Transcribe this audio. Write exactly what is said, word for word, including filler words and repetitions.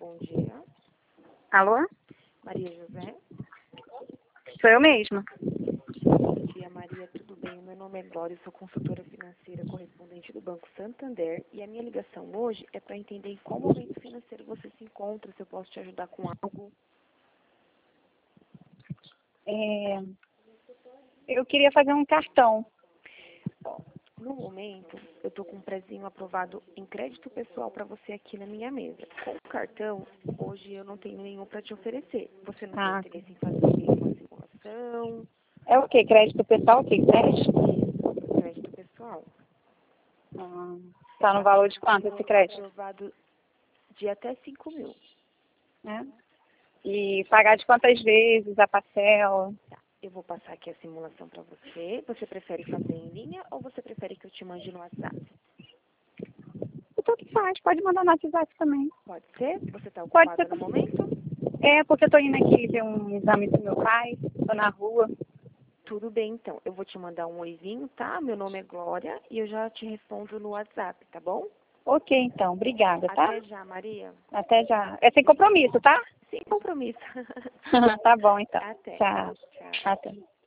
bom dia. Alô? Maria José? Sou eu mesma. Bom dia, Maria, tudo bem? O meu nome é Glória, eu sou consultora financeira correspondente do Banco Santander e a minha ligação hoje é para entender em qual momento financeiro você se encontra, se eu posso te ajudar com algo. É, eu queria fazer um cartão. Ó, no momento, eu estou com um prezinho aprovado em crédito pessoal para você aqui na minha mesa. Com o cartão, hoje eu não tenho nenhum para te oferecer. Você não Ah, tem interesse em fazer uma simulação? é o quê? Crédito pessoal? O quê? Crédito? Crédito pessoal. Ah, tá no valor de quanto esse crédito? Aprovado de até cinco mil. Né? E pagar de quantas vezes a parcela? Tá. Eu vou passar aqui a simulação para você. Você prefere fazer em linha ou você prefere que eu te mande no WhatsApp? Tudo faz, pode mandar no WhatsApp também. Pode ser? Você está Pode ocupada ser. no momento? É, porque eu tô indo aqui ver um exame do meu pai, tô na rua. Tudo bem, então. Eu vou te mandar um oizinho, tá? Meu nome é Glória e eu já te respondo no WhatsApp, tá bom? Ok, então, obrigada, tá? Até já, Maria. Até já. É sem compromisso, tá? Sem compromisso. Tá bom, então. Até. Tchau. Tchau. Até.